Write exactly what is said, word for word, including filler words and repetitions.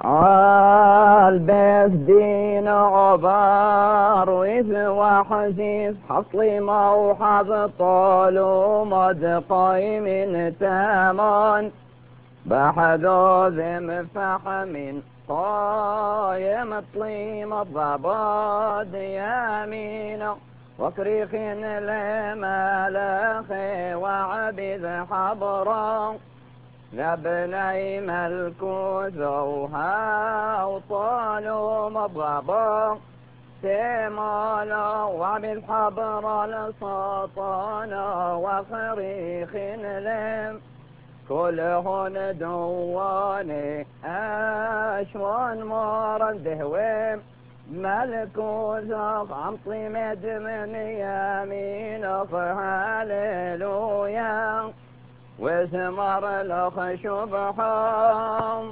البس دين عبار وثوى حسيس حصلي موحظ طول ومدقي من تامان بحذوذ مفحم قايم طليم الضباد يمينا وكريخ الملخ وعبد حبرا لبني ملكوث وها وطالوا مضغبا سمالا وبالحبر السطانا وخريخ لم كلهن دواني أشوان مرد هويم ملكوث عمطي مد من يمين هاليلويا وثمر الخشب حام